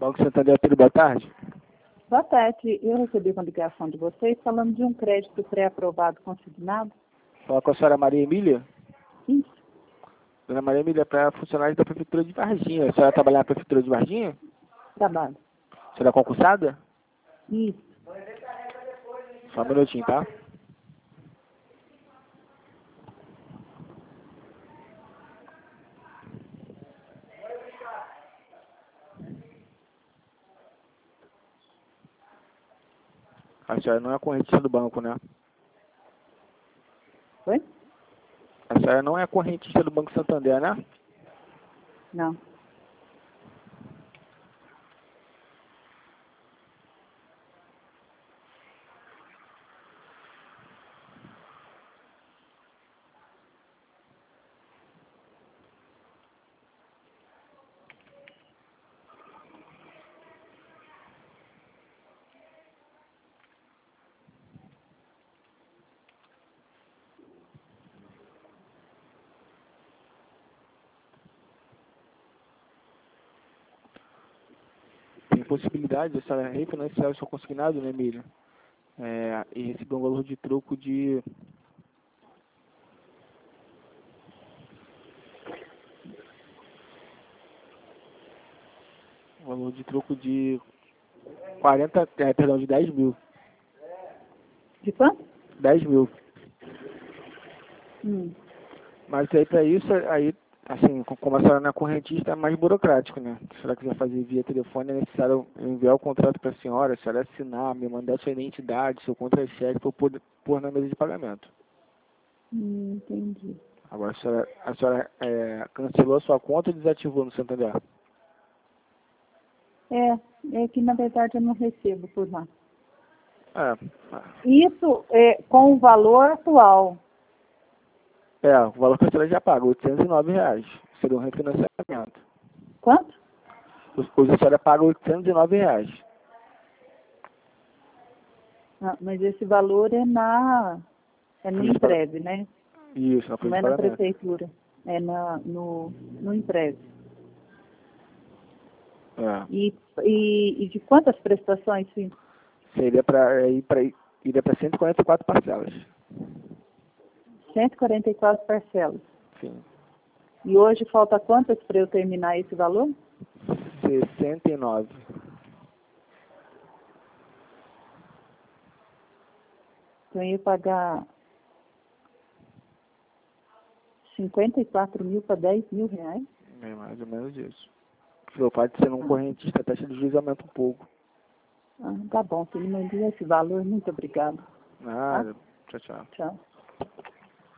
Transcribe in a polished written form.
Banco Santander, tudo boa tarde? Boa tarde. Eu recebi uma ligação de vocês falando de um crédito pré-aprovado consignado. Fala com a senhora Maria Emília. Isso. Dona Maria Emília, é para funcionário da Prefeitura de Varginha. A senhora trabalha na Prefeitura de Varginha? Trabalho. A senhora é concursada? Isso. Só um minutinho, tá? A senhora não é correntista do banco, né? Oi? A senhora não é correntista do Banco Santander, né? Não. Tem possibilidade de a senhora refinanciar o seu consignado, né, Emília? E receber um valor de troco de... Um valor de troco de 10 mil. De quanto? 10 mil. Mas aí para isso, aí, assim, como a senhora não é correntista, é mais burocrático, né? Se a senhora quiser fazer via telefone, é necessário enviar o contrato para a senhora assinar, me mandar sua identidade, seu contra-cheque para eu poder pôr na mesa de pagamento. Entendi. Agora, a senhora cancelou a sua conta ou desativou no Santander? É que na verdade eu não recebo por lá. É, Isso é com o valor atual. o valor que a senhora já paga, R$ 809. Seria um refinanciamento. Quanto? Hoje a senhora paga R$ 809. Ah, mas esse valor é no Imprev, né? Isso, na folha Não de é na pagamento. prefeitura. É no Imprev. É. E de quantas prestações, sim? Seria iria para 144 parcelas. 144 parcelas. Sim. E hoje falta quantas para eu terminar esse valor? 69. Então eu ia pagar 54 mil para 10 mil reais? É mais ou menos isso. Pelo fato de ser um correntista, a taxa de juros aumenta um pouco. Tá bom, se me envia esse valor, muito obrigado. Nada. Tchau, tchau. Tchau.